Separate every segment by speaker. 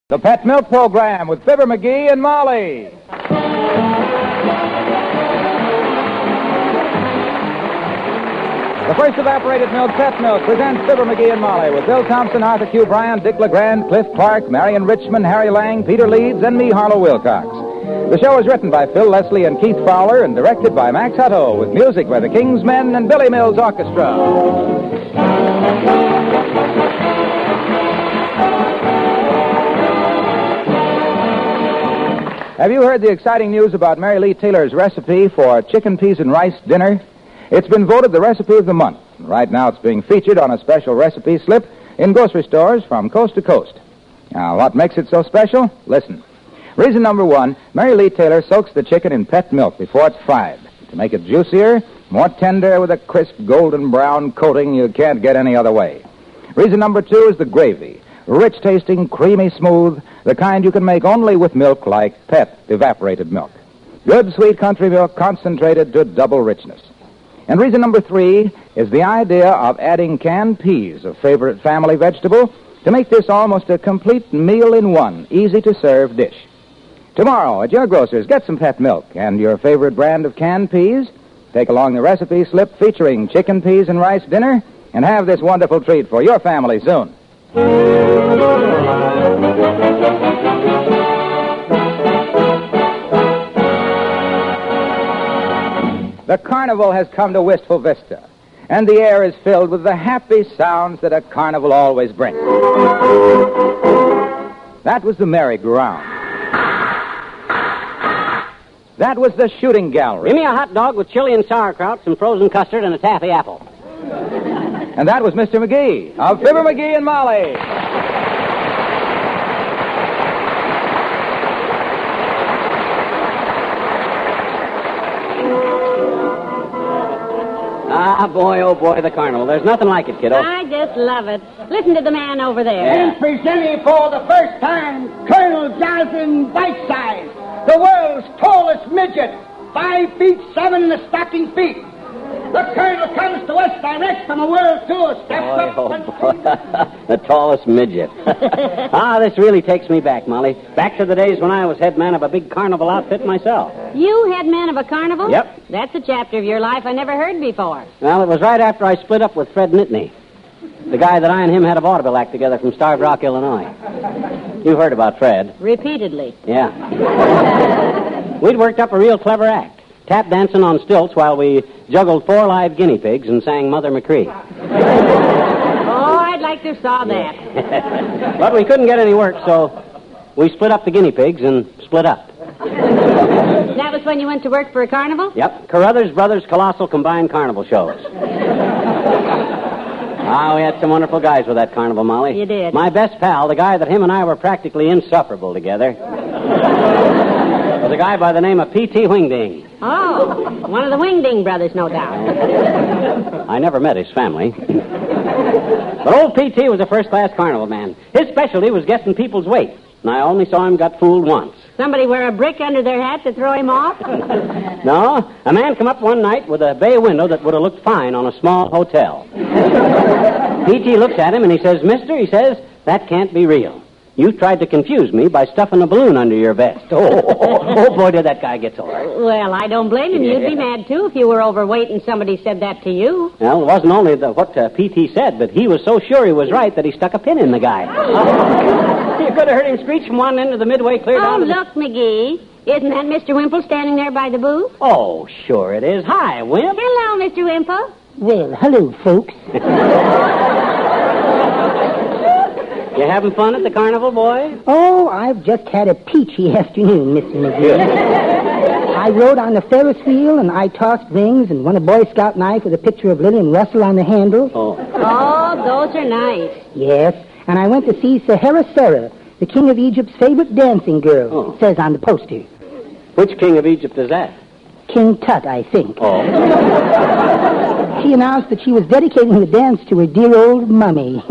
Speaker 1: The Pet Milk Program with Fibber McGee and Molly. The first evaporated milk, Pet Milk, presents Fibber McGee and Molly with Bill Thompson, Arthur Q. Bryant, Dick LeGrand, Cliff Clark, Marion Richmond, Harry Lang, Peter Leeds, and me, Harlow Wilcox. The show is written by Phil Leslie and Keith Fowler and directed by Max Hutto with music by the King's Men and Billy Mills Orchestra. Have you heard the exciting news about Mary Lee Taylor's recipe for chicken, peas, and rice dinner? It's been voted the recipe of the month. Right now it's being featured on a special recipe slip in grocery stores from coast to coast. Now, what makes it so special? Listen. Reason number one, Mary Lee Taylor soaks the chicken in pet milk before it's fried to make it juicier, more tender, with a crisp golden brown coating you can't get any other way. Reason number two is the gravy. Rich-tasting, creamy smooth, the kind you can make only with milk like Pet evaporated milk. Good, sweet country milk concentrated to double richness. And reason number three is the idea of adding canned peas, a favorite family vegetable, to make this almost a complete meal in one, easy-to-serve dish. Tomorrow, at your grocer's, get some Pet milk and your favorite brand of canned peas. Take along the recipe slip featuring chicken, peas, and rice dinner, and have this wonderful treat for your family soon. The carnival has come to Wistful Vista, and the air is filled with the happy sounds that a carnival always brings. That was the merry-go-round. That was the shooting gallery.
Speaker 2: Give me a hot dog with chili and sauerkraut, some frozen custard, and a taffy apple.
Speaker 1: And that was Mr. McGee of Fibber McGee and Molly.
Speaker 2: Ah, boy, oh boy, the carnival. There's nothing like it, kiddo.
Speaker 3: I just love it. Listen to the man over there.
Speaker 2: Yeah.
Speaker 4: And presenting for the first time, Colonel Jonathan Whiteside, the world's tallest midget, 5 feet 7 in the stocking feet. The Colonel comes to us direct from a world tour. Steps
Speaker 2: Boy,
Speaker 4: up
Speaker 2: oh boy. The tallest midget. This really takes me back, Molly. Back to the days when I was head man of a big carnival outfit myself.
Speaker 3: You head man of a carnival?
Speaker 2: Yep.
Speaker 3: That's a chapter of your life I never heard before.
Speaker 2: Well, it was right after I split up with Fred Nittany, the guy that I and him had a vaudeville act together from Starved Rock, Illinois. You've heard about Fred.
Speaker 3: Repeatedly.
Speaker 2: Yeah. We'd worked up a real clever act. Tap dancing on stilts while we juggled 4 live guinea pigs and sang Mother McCree.
Speaker 3: Oh, I'd like to saw that.
Speaker 2: But we couldn't get any work, so we split up the guinea pigs and split up.
Speaker 3: That was when you went to work for a carnival?
Speaker 2: Yep, Carruthers Brothers Colossal Combined Carnival Shows. We had some wonderful guys with that carnival, Molly.
Speaker 3: You did.
Speaker 2: My best pal, the guy that him and I were practically insufferable together, was a guy by the name of P.T. Wingding.
Speaker 3: Oh, one of the Wingding brothers, no doubt.
Speaker 2: I never met his family. But old P.T. was a first-class carnival man. His specialty was guessing people's weight, and I only saw him got fooled once.
Speaker 3: Somebody wear a brick under their hat to throw him off?
Speaker 2: No, a man come up one night with a bay window that would have looked fine on a small hotel. P.T. looks at him and he says, "Mister," he says, "that can't be real. You tried to confuse me by stuffing a balloon under your vest." Oh, boy, did that guy get sore.
Speaker 3: Well, I don't blame him. You'd be mad, too, if you were overweight and somebody said that to you.
Speaker 2: Well, it wasn't only what P.T. said, but he was so sure he was right that he stuck a pin in the guy. You could have heard him screech from one end of the midway clear down to the...
Speaker 3: look, McGee. Isn't that Mr. Wimple standing there by the booth?
Speaker 2: Oh, sure it is. Hi, Wimp.
Speaker 3: Hello, Mr. Wimple.
Speaker 4: Well, hello, folks.
Speaker 2: You having fun at the carnival, boy?
Speaker 4: Oh, I've just had a peachy afternoon, Mr. McGee. I rode on the Ferris wheel, and I tossed rings and won a Boy Scout knife with a picture of Lillian Russell on the handle.
Speaker 3: Oh, those are nice.
Speaker 4: Yes, and I went to see Sahara Sarah, the King of Egypt's favorite dancing girl.
Speaker 2: Oh.
Speaker 4: It says on the poster.
Speaker 2: Which king of Egypt is that?
Speaker 4: King Tut, I think.
Speaker 2: Oh.
Speaker 4: She announced that she was dedicating the dance to her dear old mummy.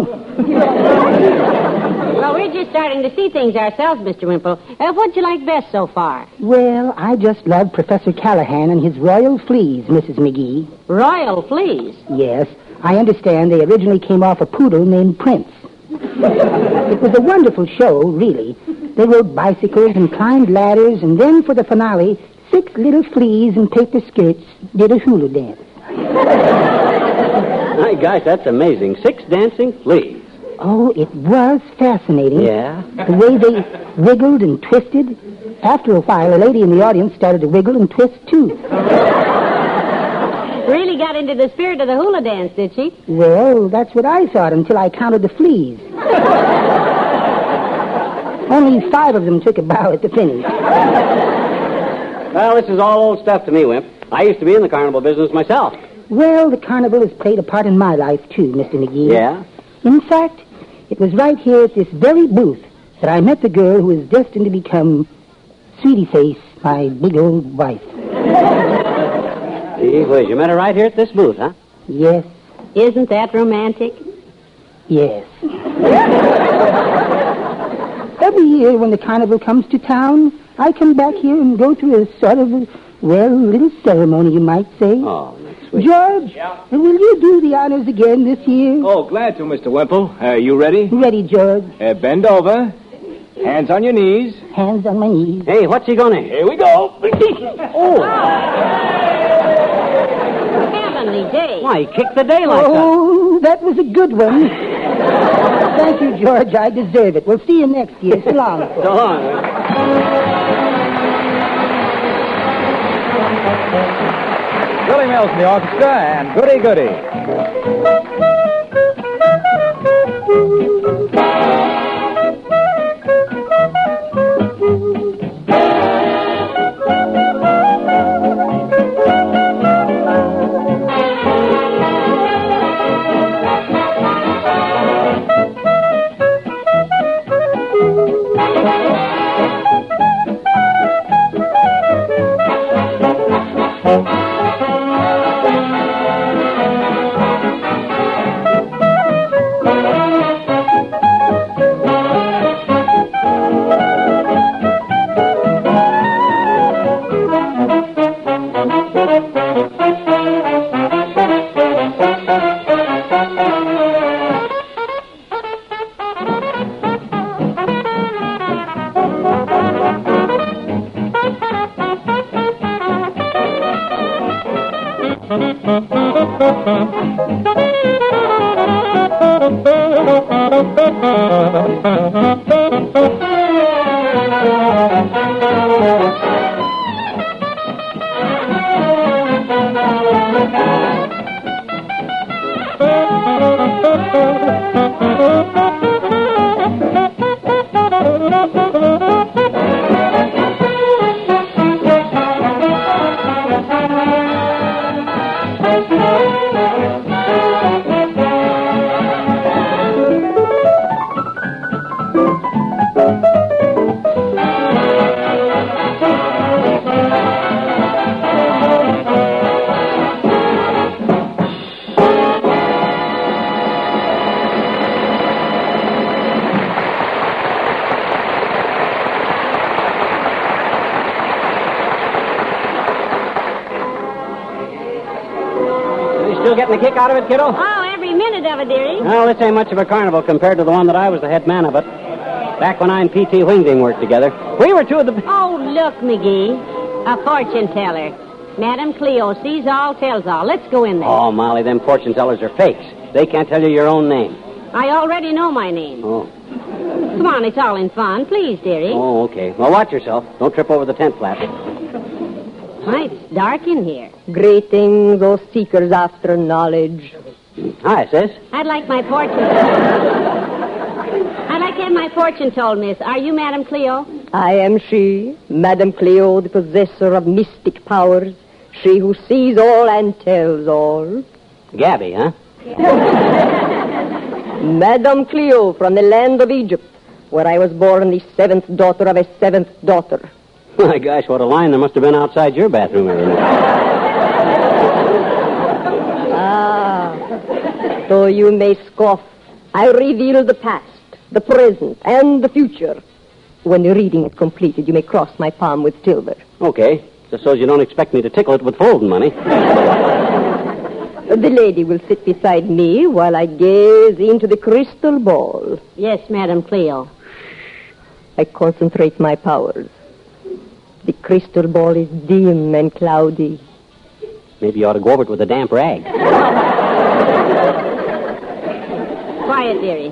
Speaker 3: Well, we're just starting to see things ourselves, Mr. Wimple. What'd you like best so far?
Speaker 4: Well, I just love Professor Callahan and his royal fleas, Mrs. McGee.
Speaker 3: Royal fleas?
Speaker 4: Yes. I understand they originally came off a poodle named Prince. It was a wonderful show, really.
Speaker 5: They rode bicycles and climbed ladders, and then for the finale, 6 little fleas in paper skirts did a hula dance.
Speaker 2: My gosh, that's amazing. 6 dancing fleas.
Speaker 5: Oh, it was fascinating.
Speaker 2: Yeah?
Speaker 5: The way they wiggled and twisted. After a while, a lady in the audience started to wiggle and twist, too.
Speaker 3: Really got into the spirit of the hula dance, did she?
Speaker 5: Well, that's what I thought until I counted the fleas. Only 5 of them took a bow at the finish.
Speaker 2: Well, this is all old stuff to me, Wimp. I used to be in the carnival business myself.
Speaker 5: Well, the carnival has played a part in my life, too, Mr. McGee.
Speaker 2: Yeah?
Speaker 5: In fact, it was right here at this very booth that I met the girl who is destined to become Sweetie Face, my big old wife.
Speaker 2: Gee whiz, you met her right here at this booth, huh?
Speaker 5: Yes.
Speaker 3: Isn't that romantic?
Speaker 5: Yes. Every year when the carnival comes to town, I come back here and go through a sort of, little ceremony, you might say.
Speaker 2: Oh, that's sweet.
Speaker 5: George, will you do the honors again this year?
Speaker 1: Oh, glad to, Mr. Wimple. You ready?
Speaker 5: Ready, George.
Speaker 1: Bend over. Hands on your knees.
Speaker 5: Hands on my knees.
Speaker 2: Hey, what's he going to...
Speaker 1: Here we go.
Speaker 2: Oh.
Speaker 3: Heavenly day.
Speaker 2: Why, he kicked the daylight out.
Speaker 5: Oh, that was a good one. Thank you, George. I deserve it. We'll see you next year. So long.
Speaker 2: So long.
Speaker 1: Billy Mills in the orchestra and Goody Goody.
Speaker 2: Still getting a kick out of it, kiddo?
Speaker 3: Oh, every minute of it, dearie.
Speaker 2: Well, this ain't much of a carnival compared to the one that I was the head man of it. Back when I and P.T. Wingding worked together. We were 2 of the...
Speaker 3: Oh, look, McGee. A fortune teller. Madam Cleo sees all, tells all. Let's go in there.
Speaker 2: Oh, Molly, them fortune tellers are fakes. They can't tell you your own name.
Speaker 3: I already know my name.
Speaker 2: Oh.
Speaker 3: Come on, it's all in fun. Please, dearie.
Speaker 2: Oh, okay. Well, watch yourself. Don't trip over the tent flap.
Speaker 3: Why, it's dark in here.
Speaker 6: Greetings, O seekers after knowledge.
Speaker 2: Hi, sis.
Speaker 3: I'd like my fortune. I'd like to have my fortune told, miss. Are you Madam Cleo?
Speaker 6: I am she, Madame Cleo, the possessor of mystic powers. She who sees all and tells all.
Speaker 2: Gabby, huh?
Speaker 6: Madame Cleo from the land of Egypt, where I was born the 7th daughter of a 7th daughter.
Speaker 2: My gosh, what a line there must have been outside your bathroom every night.
Speaker 6: So you may scoff. I reveal the past, the present, and the future. When the reading is completed, you may cross my palm with silver.
Speaker 2: Okay, just so you don't expect me to tickle it with folding money.
Speaker 6: The lady will sit beside me while I gaze into the crystal ball.
Speaker 3: Yes, Madam Cleo.
Speaker 6: I concentrate my powers. The crystal ball is dim and cloudy.
Speaker 2: Maybe you ought to go over it with a damp rag.
Speaker 3: Quiet, dearie.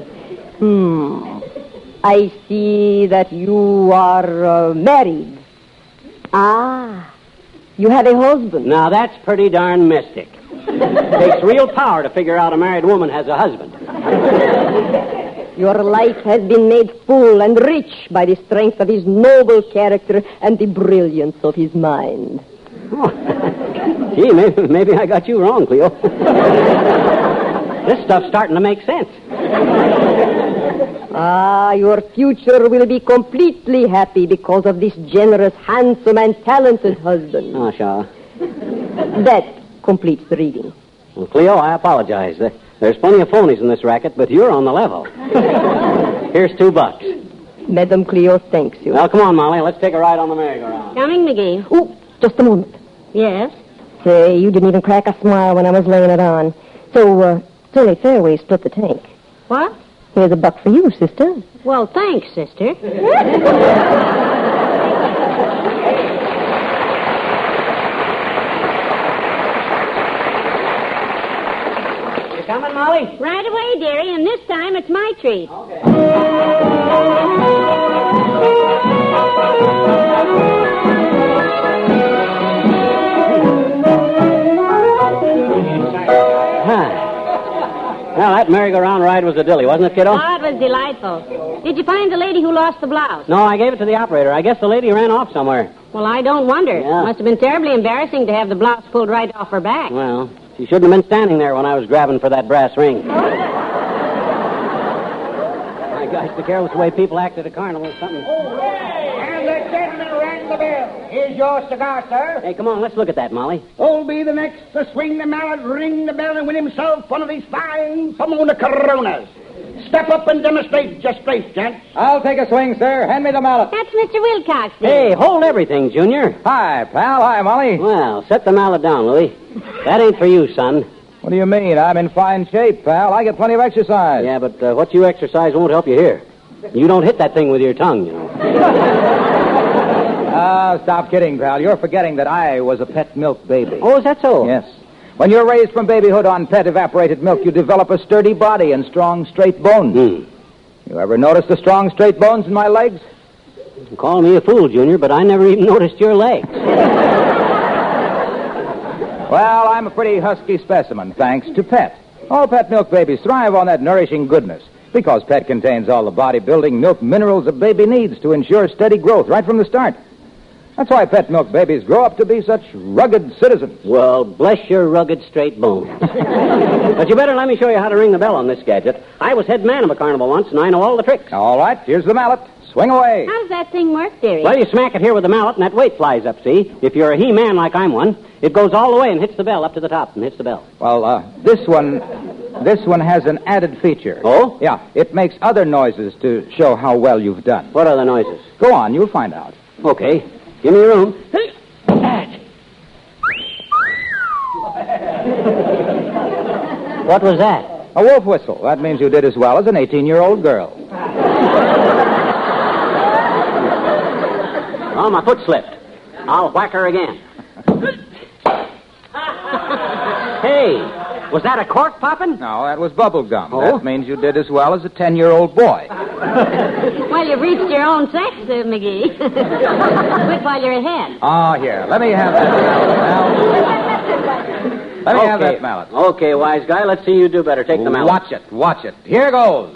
Speaker 6: I see that you are married. Ah, you have a husband.
Speaker 2: Now, that's pretty darn mystic. Takes real power to figure out a married woman has a husband.
Speaker 6: Your life has been made full and rich by the strength of his noble character and the brilliance of his mind.
Speaker 2: Oh. Gee, maybe I got you wrong, Cleo. This stuff's starting to make sense.
Speaker 6: Ah, your future will be completely happy because of this generous, handsome, and talented husband.
Speaker 2: Oh, Shaw.
Speaker 6: That completes the reading.
Speaker 2: Well, Cleo, I apologize. There's plenty of phonies in this racket, but you're on the level. Here's $2.
Speaker 6: Madame Cleo thanks you.
Speaker 2: Well, come on, Molly. Let's take a ride on the merry-go-round.
Speaker 3: Coming, McGee.
Speaker 6: Oh, just a moment.
Speaker 3: Yes?
Speaker 6: Say, you didn't even crack a smile when I was laying it on. So, Tilly Fairway split the tank.
Speaker 3: What?
Speaker 6: Here's $1 for you, sister.
Speaker 3: Well, thanks, sister.
Speaker 2: You coming, Molly?
Speaker 3: Right away, dearie, and this time it's my treat.
Speaker 2: Okay. Well, that merry-go-round ride was a dilly, wasn't it, kiddo?
Speaker 3: Oh, it was delightful. Did you find the lady who lost the blouse?
Speaker 2: No, I gave it to the operator. I guess the lady ran off somewhere.
Speaker 3: Well, I don't wonder.
Speaker 2: Yeah.
Speaker 3: Must have been terribly embarrassing to have the blouse pulled right off her back.
Speaker 2: Well, she shouldn't have been standing there when I was grabbing for that brass ring. My gosh, the careless way people act at a carnival is something.
Speaker 4: And the gentleman rang the bell. Here's your cigar, sir.
Speaker 2: Hey, come on, let's look at that, Molly.
Speaker 4: Who'll be the next to swing the mallet, ring the bell, and win himself one of these fine Pomona Coronas? Step up and demonstrate your strength, gents.
Speaker 1: I'll take a swing, sir. Hand me the mallet.
Speaker 3: That's Mr. Wilcox. Then.
Speaker 2: Hey, hold everything, Junior.
Speaker 1: Hi, pal. Hi, Molly.
Speaker 2: Well, set the mallet down, Louie. That ain't for you, son.
Speaker 1: What do you mean? I'm in fine shape, pal. I get plenty of exercise.
Speaker 2: Yeah, but what you exercise won't help you here. You don't hit that thing with your tongue, you know.
Speaker 1: Stop kidding, pal. You're forgetting that I was a pet milk baby.
Speaker 2: Oh, is that so?
Speaker 1: Yes. When you're raised from babyhood on pet evaporated milk, you develop a sturdy body and strong, straight bones. You ever notice the strong, straight bones in my legs?
Speaker 2: Call me a fool, Junior, but I never even noticed your legs.
Speaker 1: Well, I'm a pretty husky specimen, thanks to Pet. All pet milk babies thrive on that nourishing goodness because Pet contains all the body-building milk minerals a baby needs to ensure steady growth right from the start. That's why pet milk babies grow up to be such rugged citizens.
Speaker 2: Well, bless your rugged, straight bones. But you better let me show you how to ring the bell on this gadget. I was head man of a carnival once, and I know all the tricks.
Speaker 1: All right, here's the mallet. Swing away.
Speaker 3: How does that thing work, dearie?
Speaker 2: Well, you smack it here with the mallet, and that weight flies up, see? If you're a he-man like I'm one, it goes all the way and hits the bell up to the top and hits the bell.
Speaker 1: Well, this one has an added feature.
Speaker 2: Oh?
Speaker 1: Yeah, it makes other noises to show how well you've done.
Speaker 2: What are the noises?
Speaker 1: Go on, you'll find out.
Speaker 2: Okay. Give me your room. What was that?
Speaker 1: A wolf whistle. That means you did as well as an 18-year-old girl.
Speaker 2: Oh, my foot slipped. I'll whack her again. Hey, was that a cork popping?
Speaker 1: No, that was bubble gum.
Speaker 2: Oh?
Speaker 1: That means you did as well as a 10-year-old boy.
Speaker 3: Well, you've reached your own sex, McGee. Quit while you're ahead.
Speaker 1: Oh, here. Let me have that mallet. Let me have that mallet.
Speaker 2: Okay, wise guy. Let's see you do better. Take the mallet.
Speaker 1: Watch it. Here goes.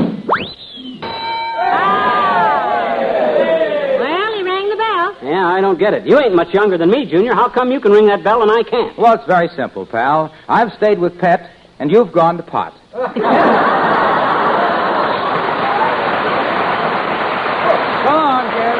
Speaker 3: Well, he rang the bell.
Speaker 2: Yeah, I don't get it. You ain't much younger than me, Junior. How come you can ring that bell and I can't?
Speaker 1: Well, it's very simple, pal. I've stayed with Pet, and you've gone to pot. Go on, kid.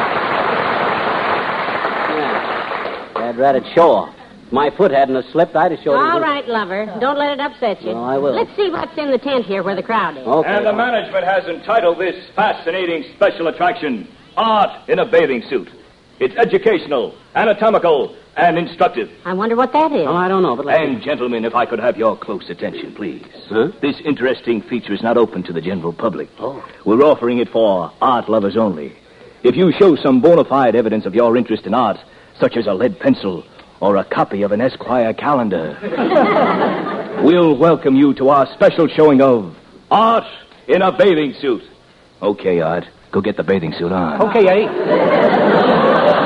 Speaker 2: Yeah. Dad-ratted show-off. If my foot hadn't have slipped, I'd have showed it.
Speaker 3: All right, lover. Don't let it upset you.
Speaker 2: No, I will.
Speaker 3: Let's see what's in the tent here where the crowd is.
Speaker 2: Okay.
Speaker 7: And the management has entitled this fascinating special attraction, Art in a Bathing Suit. It's educational, anatomical, and instructive.
Speaker 3: I wonder what that is.
Speaker 2: Oh, I don't know, but let's...
Speaker 7: And, gentlemen, if I could have your close attention, please.
Speaker 2: Huh?
Speaker 7: This interesting feature is not open to the general public.
Speaker 2: Oh.
Speaker 7: We're offering it for art lovers only. if you show some bona fide evidence of your interest in art, such as a lead pencil or a copy of an Esquire calendar, we'll welcome you to our special showing of Art in a Bathing Suit. Okay, Art, go get the bathing suit on.
Speaker 2: Okay, Eddie.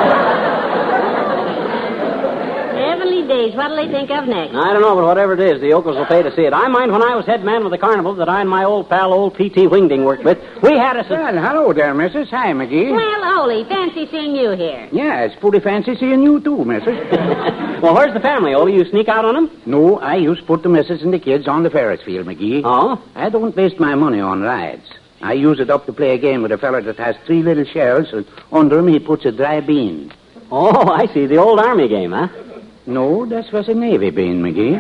Speaker 3: Heavenly days, what'll they think of next?
Speaker 2: I don't know, but whatever it is, the yokels will pay to see it. I mind when I was head man of the carnival that I and my old pal, old P.T. Wingding, worked with. We had a...
Speaker 8: Well, hello there, Mrs. Hi, McGee.
Speaker 3: Well, Ole, fancy seeing you here.
Speaker 8: Yeah, it's pretty fancy seeing you, too, Mrs.
Speaker 2: Well, where's the family, Ole? You sneak out on them?
Speaker 8: No, I used to put the missus and the kids on the Ferris wheel, McGee.
Speaker 2: Oh?
Speaker 8: I don't waste my money on rides. I use it up to play a game with a fella that has 3 little shells, and under him he puts a dry bean.
Speaker 2: Oh, I see. The old army game, huh?
Speaker 8: No, that was a Navy bean, McGee.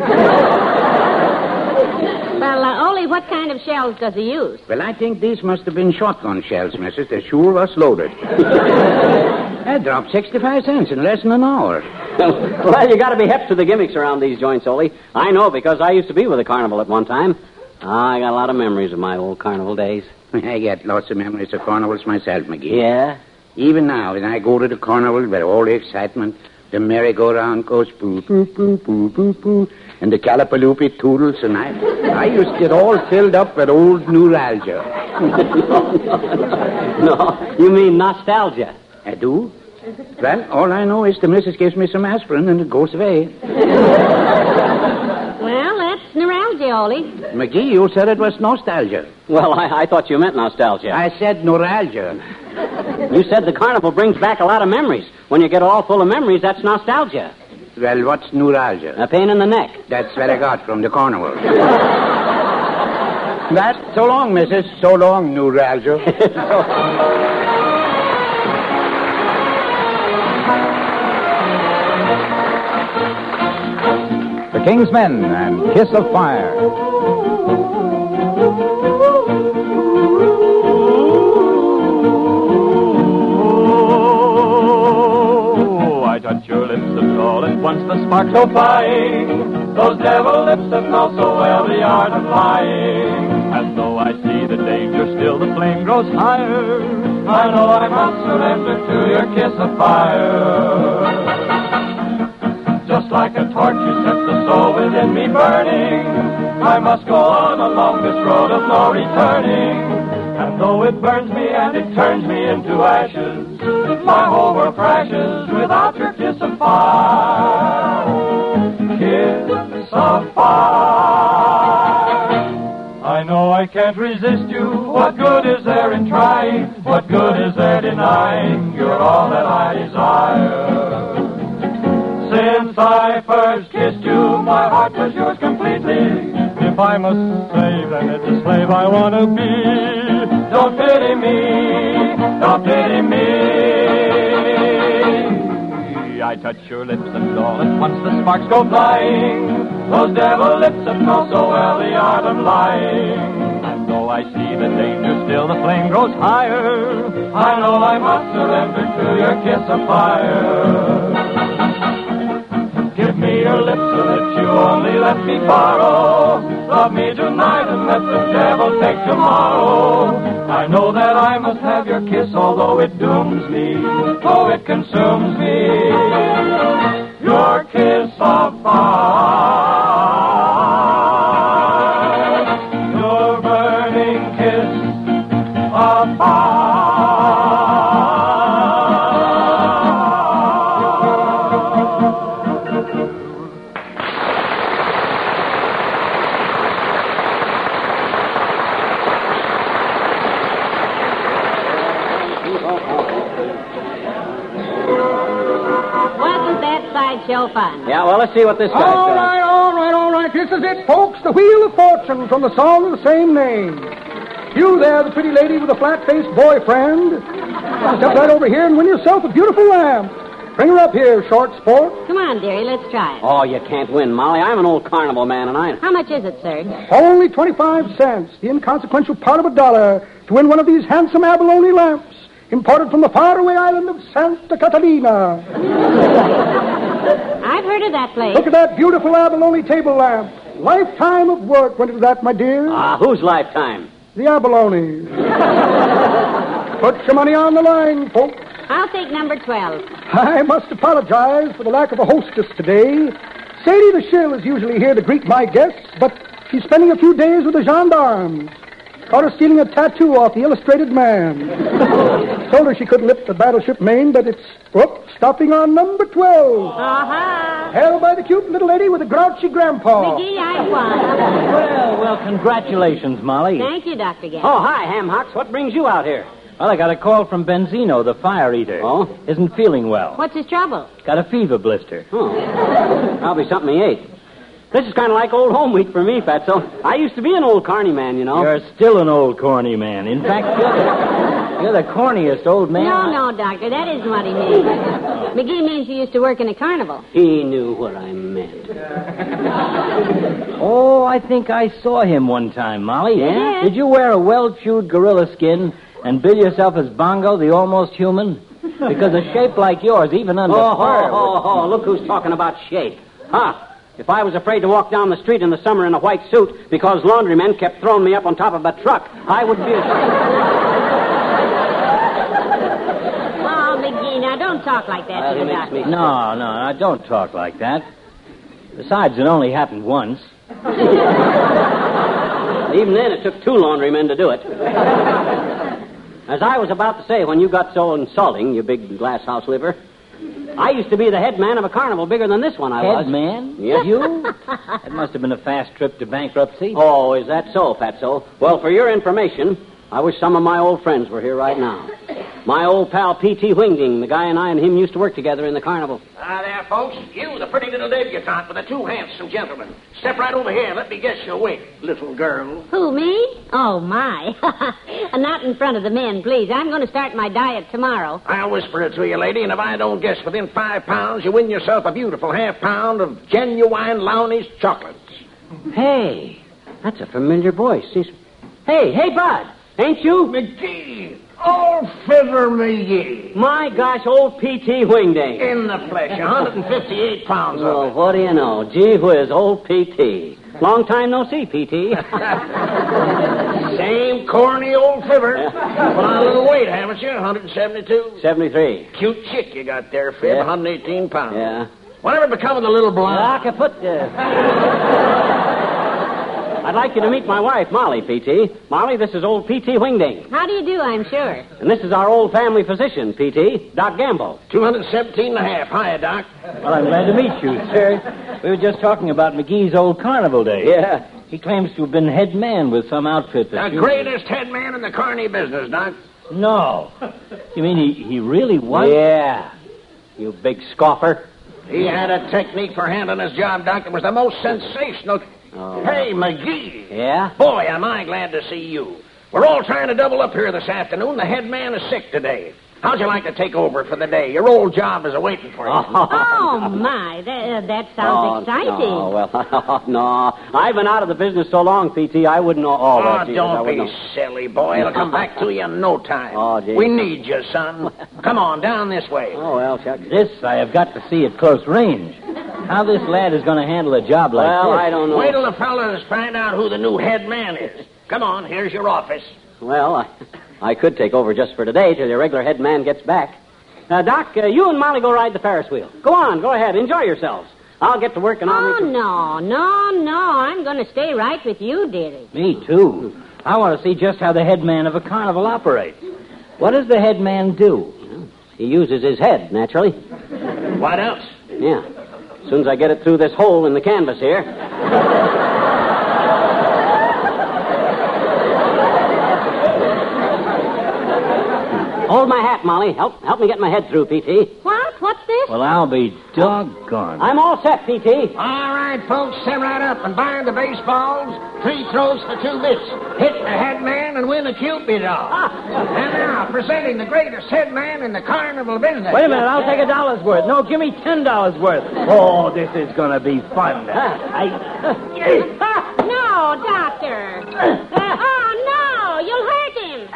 Speaker 3: Well, Ole, what kind of shells does he use?
Speaker 8: Well, I think these must have been shotgun shells, missus. They sure was loaded. I dropped 65 cents in less than an hour.
Speaker 2: Well, you got to be hep to the gimmicks around these joints, Ole. I know, because I used to be with a carnival at one time. I got a lot of memories of my old carnival days.
Speaker 8: I get lots of memories of carnivals myself, McGee.
Speaker 2: Yeah?
Speaker 8: Even now, when I go to the carnival with all the excitement, the merry-go-round goes boo, boo, boo, boo, boo, boo, and the calapaloopy toodles, and I used to get all filled up with old neuralgia.
Speaker 2: No, you mean nostalgia.
Speaker 8: I do? Well, all I know is the missus gives me some aspirin, and it goes away.
Speaker 3: Well, that's neuralgia, Ole.
Speaker 8: McGee, you said it was nostalgia.
Speaker 2: Well, I thought you meant nostalgia.
Speaker 8: I said neuralgia.
Speaker 2: You said the carnival brings back a lot of memories. When you get all full of memories, that's nostalgia.
Speaker 8: Well, what's neuralgia?
Speaker 2: A pain in the neck.
Speaker 8: That's what I got from the carnival. That's so long, missus. So long, neuralgia.
Speaker 1: The King's Men and Kiss of Fire.
Speaker 9: I touch your lips and all at once the sparks go flying. Those devil lips that know so well the art of lying. And though I see the danger, still the flame grows higher. I know I must surrender to your kiss of fire. Just like a torch, you set the soul within me burning. I must go on along this road of no returning. And though it burns me and it turns me into ashes, my whole world crashes without your kiss of fire. Kiss of fire. I know I can't resist you. What good is there in trying? What good is there denying? You're all that I desire. Since I first kissed you, my heart was yours completely. If I must save, then it's a slave I want to be. Don't pity me, don't pity me. I touch your lips and all at once the sparks go flying. Those devil lips that know so well the art of lying. And though I see the danger, still the flame grows higher. I know I must surrender to your kiss of fire. Give me your lips so that you only let me borrow. Love me tonight and let the devil take tomorrow. I know that I must have your kiss, although it dooms me, though it consumes me. Your kiss of fire. Your burning kiss of fire.
Speaker 3: Show fun.
Speaker 2: Yeah, well, let's see what this guy's
Speaker 4: All
Speaker 2: doing.
Speaker 4: right. This is it, folks. The Wheel of Fortune from the song of the same name. You there, the pretty lady with a flat-faced boyfriend. Step right over here and win yourself a beautiful lamp. Bring her up here, short sport.
Speaker 3: Come on, dearie, let's try it.
Speaker 2: Oh, you can't win, Molly. I'm an old carnival man, and I...
Speaker 3: How much is it, sir?
Speaker 4: Only 25 cents, the inconsequential part of $1, to win one of these handsome abalone lamps, imported from the faraway island of Santa Catalina.
Speaker 3: I've heard of that place.
Speaker 4: Look at that beautiful abalone table lamp. Lifetime of work went into that, my dear.
Speaker 2: Whose lifetime?
Speaker 4: The abalone.
Speaker 10: Put your money on the line, folks.
Speaker 3: I'll take number 12.
Speaker 10: I must apologize for the lack of a hostess today. Sadie the Shill is usually here to greet my guests, but she's spending a few days with the gendarmes. Caught her stealing a tattoo off the Illustrated Man. Told her she couldn't lift the battleship Maine, but it's, stopping on number 12.
Speaker 3: Uh-huh.
Speaker 10: Held by the cute little lady with a grouchy grandpa.
Speaker 3: McGee, I won.
Speaker 2: Well, congratulations, Molly.
Speaker 3: Thank you, Dr. Gann.
Speaker 2: Oh, hi, Ham Hocks. What brings you out here? Well, I got a call from Benzino, the fire eater.
Speaker 3: Oh?
Speaker 2: Isn't feeling well.
Speaker 3: What's his trouble?
Speaker 2: Got a fever blister. Oh. Probably something he ate. This is kind of like old home week for me, Fatso. I used to be an old carny man, you know.
Speaker 7: You're still an old corny man. In fact, you're the corniest old man.
Speaker 3: No, Doctor, that isn't what he means. McGee means you used to work in a carnival.
Speaker 2: He knew what I meant.
Speaker 7: Oh, I think I saw him one time, Molly.
Speaker 3: Yeah?
Speaker 7: Did you wear a well-chewed gorilla skin and bill yourself as Bongo, the almost human? Because a shape like yours, even under fur...
Speaker 2: Look who's talking about shape. Huh? If I was afraid to walk down the street in the summer in a white suit because laundrymen kept throwing me up on top of a truck, I would be ashamed.
Speaker 3: Oh, McGee, now don't talk like that to the doctor.
Speaker 7: No, don't talk like that. Besides, it only happened once.
Speaker 2: Even then, it took 2 laundrymen to do it. As I was about to say, when you got so insulting, you big glass house liver, I used to be the head man of a carnival bigger than this one I was.
Speaker 7: Head man?
Speaker 2: Yeah.
Speaker 7: You? That must have been a fast trip to bankruptcy.
Speaker 2: Oh, is that so, Fatso? Well, for your information, I wish some of my old friends were here right now. My old pal P.T. Wingding, the guy and I and him used to work together in the carnival.
Speaker 11: Ah, there, folks. You, the pretty little debutante with the 2 handsome gentlemen. Step right over here. Let me guess your weight, little girl.
Speaker 3: Who, me? Oh, my. Not in front of the men, please. I'm going to start my diet tomorrow.
Speaker 11: I'll whisper it to you, lady, and if I don't guess within 5 pounds, you win yourself a beautiful half-pound of genuine Lowney's chocolates.
Speaker 2: Hey, that's a familiar voice. Hey, Bud, ain't you?
Speaker 11: McGee! Old Fiver McGee.
Speaker 2: My gosh, old P.T. Wingding.
Speaker 11: In the flesh, 158 pounds of
Speaker 2: Well,
Speaker 11: it.
Speaker 2: what do you know? Gee whiz, old P.T. Long time no see, P.T.
Speaker 11: Same corny old Fiver. Put on a little weight, haven't you? 172?
Speaker 2: 73.
Speaker 11: Cute chick you got there, Fib.
Speaker 2: Yeah.
Speaker 11: 118 pounds.
Speaker 2: Yeah.
Speaker 11: Whatever become of the little blonde?
Speaker 2: I'd like you to meet my wife, Molly, P.T. Molly, this is old P.T. Wingding.
Speaker 3: How do you do, I'm sure?
Speaker 2: And this is our old family physician, P.T., Doc Gamble.
Speaker 11: 217 and a half. Hiya, Doc.
Speaker 7: Well, I'm glad to meet you, sir. We were just talking about McGee's old carnival days.
Speaker 2: Yeah.
Speaker 7: He claims to have been head man with some outfit that...
Speaker 11: The greatest head man in the carny business, Doc.
Speaker 7: No. You mean he really was?
Speaker 2: Yeah. You big scoffer.
Speaker 11: He had a technique for handling his job, Doc, that was the most sensational...
Speaker 2: Oh.
Speaker 11: Hey, McGee.
Speaker 2: Yeah?
Speaker 11: Boy, am I glad to see you. We're all trying to double up here this afternoon. The head man is sick today. How'd you like to take over for the day? Your old job is awaiting for you.
Speaker 3: Oh, my. That sounds exciting.
Speaker 2: Oh, well, no. I've been out of the business so long, P.T., I wouldn't know all that. Jesus,
Speaker 11: Don't
Speaker 2: I
Speaker 11: be
Speaker 2: wouldn't know.
Speaker 11: silly, boy. It'll come back to you in no time.
Speaker 2: Oh, gee.
Speaker 11: We need you, son. Come on, down this way.
Speaker 2: Oh, well, shucks.
Speaker 7: This I have got to see at close range. How this lad is going to handle a job like
Speaker 2: Well,
Speaker 7: this.
Speaker 2: I don't know.
Speaker 11: Wait till the fellas find out who the new head man is. Come on, here's your office.
Speaker 2: Well, I could take over just for today till your regular head man gets back. Doc, you and Molly go ride the Ferris wheel. Go on, go ahead. Enjoy yourselves. I'll get to work and I'll
Speaker 3: Oh,
Speaker 2: meet you.
Speaker 3: no. I'm going to stay right with you, dearie.
Speaker 7: Me, too. I want to see just how the head man of a carnival operates. What does the head man do?
Speaker 2: He uses his head, naturally.
Speaker 11: What else?
Speaker 2: Yeah. As soon as I get it through this hole in the canvas here. Hold my hat, Molly. Help me get my head through, P.T.
Speaker 3: What? What's this?
Speaker 7: Well, I'll be doggone.
Speaker 2: I'm all set, P.T.
Speaker 11: All right, folks, sit right up and bind the baseballs. 3 throws for 2 bits. Hit the head man and win a Cupid doll. And now, presenting the greatest head man in the carnival business.
Speaker 7: Wait a minute, I'll take $1 worth. No, give me $10 worth. Oh, this is going to be fun.
Speaker 3: No, Doctor. Oh, no. You'll hurt him.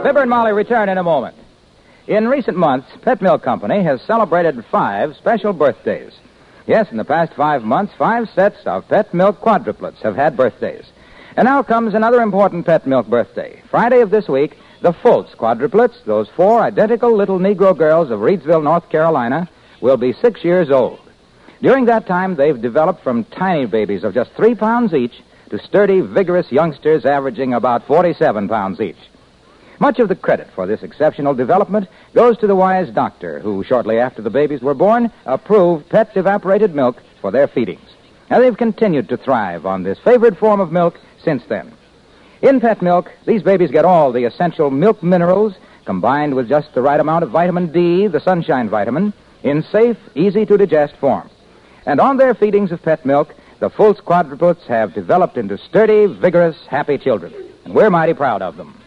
Speaker 1: Fibber and Molly return in a moment. In recent months, Pet Milk Company has celebrated 5 special birthdays. Yes, in the past 5 months, 5 sets of Pet Milk quadruplets have had birthdays. And now comes another important Pet Milk birthday. Friday of this week, the Fultz quadruplets, those 4 identical little Negro girls of Reidsville, North Carolina, will be 6 years old. During that time, they've developed from tiny babies of just 3 pounds each to sturdy, vigorous youngsters averaging about 47 pounds each. Much of the credit for this exceptional development goes to the wise doctor who, shortly after the babies were born, approved Pet evaporated milk for their feedings. Now, they've continued to thrive on this favored form of milk since then. In Pet Milk, these babies get all the essential milk minerals combined with just the right amount of vitamin D, the sunshine vitamin, in safe, easy-to-digest form. And on their feedings of Pet Milk, the Fultz quadruplets have developed into sturdy, vigorous, happy children. And we're mighty proud of them.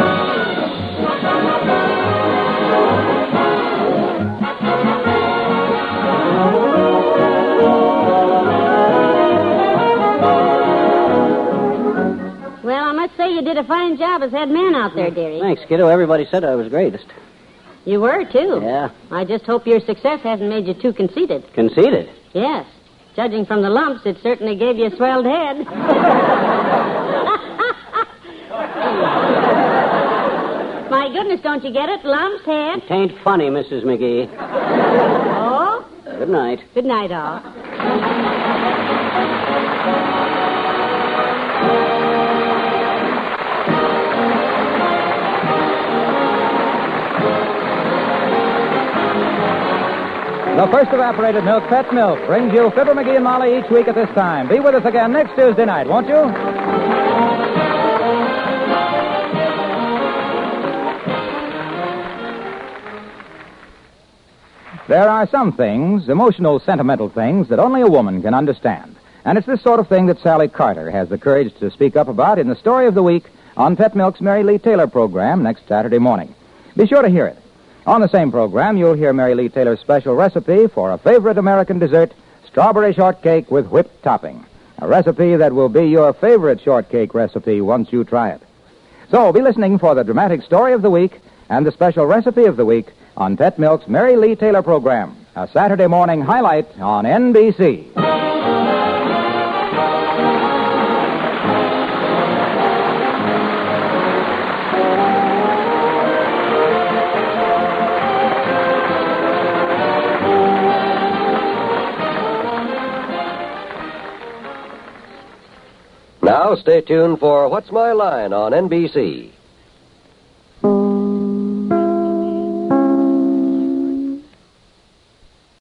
Speaker 3: Well, I must say you did a fine job as head man out there, dearie.
Speaker 2: Thanks, kiddo. Everybody said I was greatest.
Speaker 3: You were, too.
Speaker 2: Yeah.
Speaker 3: I just hope your success hasn't made you too conceited.
Speaker 2: Conceited?
Speaker 3: Yes. Judging from the lumps, it certainly gave you a swelled head. My goodness, don't you get it? Lumps, head.
Speaker 2: It ain't funny, Mrs. McGee.
Speaker 3: Oh?
Speaker 2: Good night.
Speaker 3: Good night, all.
Speaker 1: The first evaporated milk, Pet Milk, brings you Fibber, McGee, and Molly each week at this time. Be with us again next Tuesday night, won't you? There are some things, emotional, sentimental things, that only a woman can understand. And it's this sort of thing that Sally Carter has the courage to speak up about in the Story of the Week on Pet Milk's Mary Lee Taylor program next Saturday morning. Be sure to hear it. On the same program, you'll hear Mary Lee Taylor's special recipe for a favorite American dessert, strawberry shortcake with whipped topping. A recipe that will be your favorite shortcake recipe once you try it. So be listening for the dramatic Story of the Week and the special recipe of the week on Pet Milk's Mary Lee Taylor program, a Saturday morning highlight on NBC.
Speaker 12: Now stay tuned for What's My Line on NBC.